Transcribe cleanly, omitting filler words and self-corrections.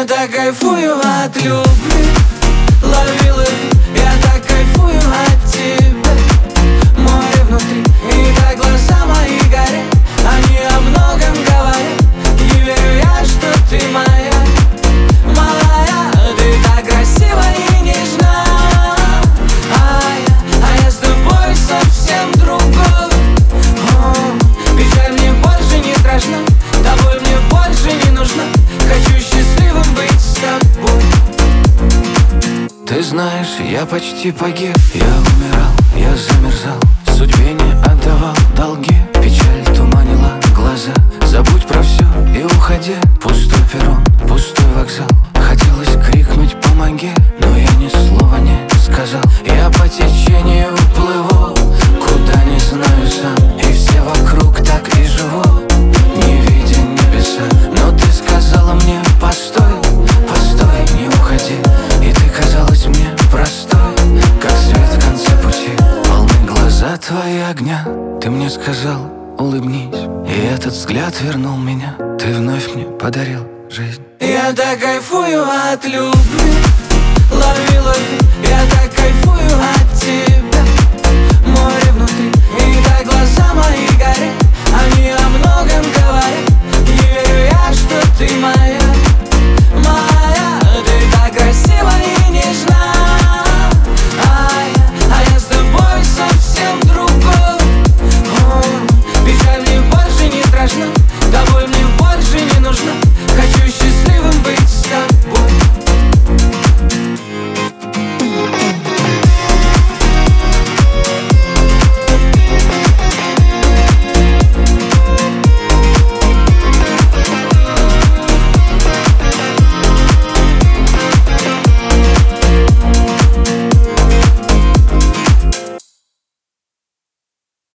Я так кайфую от любви, лови, лови. Я так кайфую от тебя, море внутри. И так глаза мои горят, они о многом говорят. Не верю я, что ты моя, малая. Ты так красива и нежна, а я с тобой совсем другой. Печаль мне больше не страшна, тобой мне больше не нужна. Хочу счастливым быть с тобой. Ты знаешь, я почти погиб. Я умирал, я замерзал, судьбе не отдавал долги. Печаль туманила глаза. Забудь про все и уходи. Пустой перрон, пустой вокзал. Хотелось крикнуть «помоги», но я ни слова не сказал. Я по течению плыву, куда не знаю сам. И все вокруг так и живут, не видя небеса. Но ты сказала мне «постой, постой, не уходи». И ты казалась мне простой, как свет в конце пути. Полны глаза твои огня. Ты мне сказал улыбнись, и этот взгляд вернул меня. Ты вновь мне подарил жизнь. Я так кайфую от любви, лови, лови. Я так кайфую от